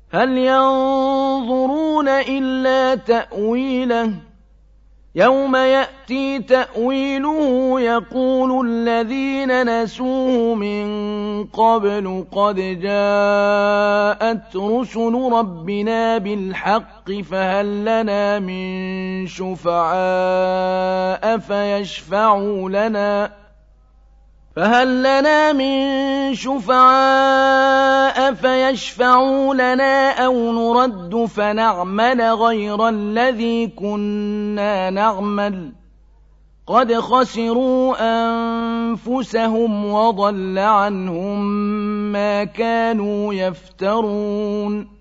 هل ينظرون إلا تأويله يوم يأتي تأويله يقول الذين نسوه من قبل قد جاءت رسل ربنا بالحق فهل لنا من شفعاء فيشفعوا لنا أو نرد فنعمل غير الذي كنا نعمل قد خسروا أنفسهم وضل عنهم ما كانوا يفترون